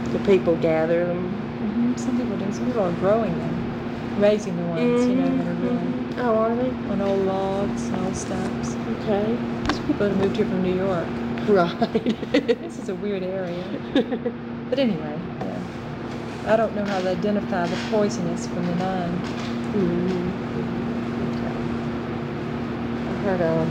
The people gather them. Some people do. Some people are growing them, raising the ones, that are really Oh, are they? on old logs and old stumps. Okay. These people that moved here from New York. Right. This is a weird area. But anyway, yeah. I don't know how to identify the poisonous from the non. I heard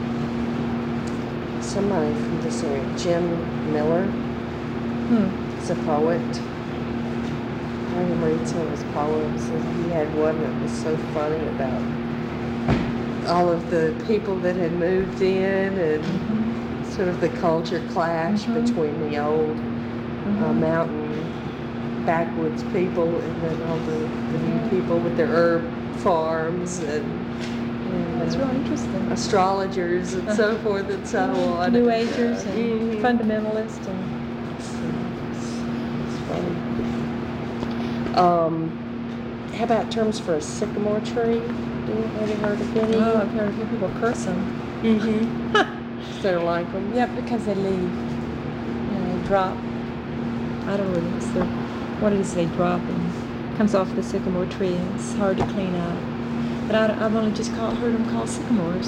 somebody from this area, Jim Miller. He's a poet. I heard him read some of his poems, and he had one that was so funny about all of the people that had moved in and sort of the culture clash between the old mountain backwoods people and then all the new people with their herb farms and That's really interesting. astrologers and so forth and so on. New Agers and fundamentalists and. It's funny. How about terms for a sycamore tree? Have you heard of any? Oh, I've heard a few people curse them. They don't like them? Yeah, because they leave. They drop. I don't know what it is they drop and comes off the sycamore tree and it's hard to clean up. But I've only just heard them called sycamores.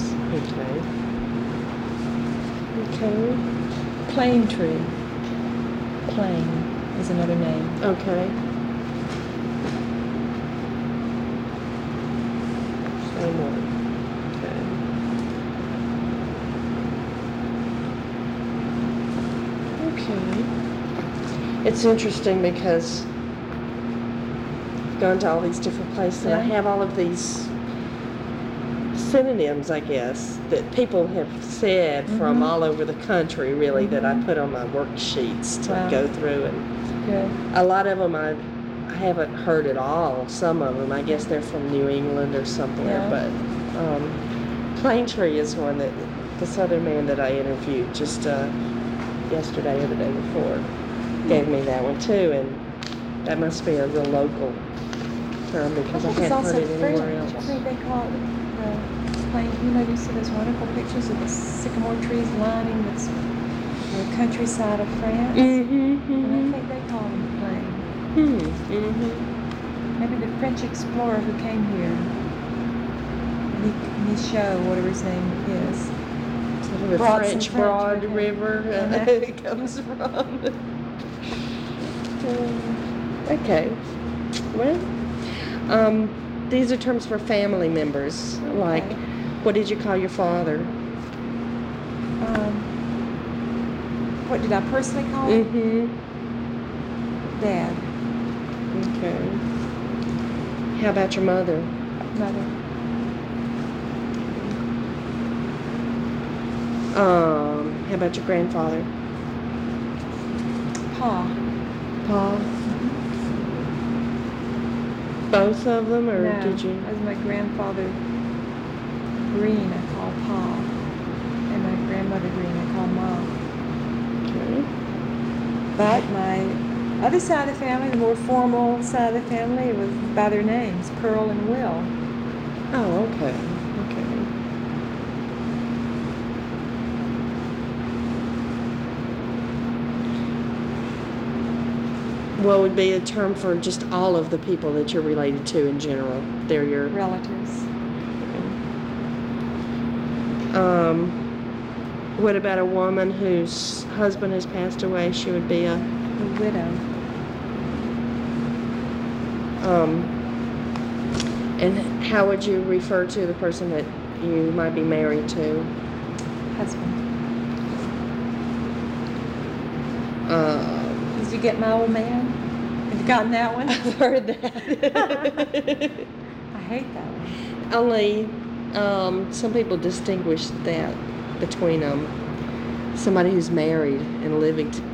Okay. Plane tree. Plane is another name. Okay. Same one. Okay. It's interesting because I've gone to all these different places and I have all of these synonyms, I guess, that people have said from all over the country, really, that I put on my worksheets to go through. And a lot of them I haven't heard at all. Some of them, I guess they're from New England or somewhere. But plane tree is one that the Southern man that I interviewed just yesterday or the day before gave me that one too, and that must be a real local term because I hadn't heard it anywhere else. I think they call it plane. You see those wonderful pictures of the sycamore trees lining the countryside of France, and I think they call them plane. Maybe the French explorer who came here, Michaud, whatever his name is. The French Broad River it comes from. Okay. Well, these are terms for family members. Like, what did you call your father? What did I personally call him? Dad. Okay. How about your mother? Mother. How about your grandfather? Pa. Pa? Both of them, or No, did you? as my grandfather Green, I call Pa, and my grandmother Green, I call Mom. Okay. But my other side of the family, the more formal side of the family, it was by their names, Pearl and Will. Oh, okay. What would be a term for just all of the people that you're related to in general? They're your relatives. What about a woman whose husband has passed away? She would be a widow. And how would you refer to the person that you might be married to? Husband. Did you get my old man? Have you gotten that one? I've heard that. I hate that one. Only some people distinguish that between somebody who's married and living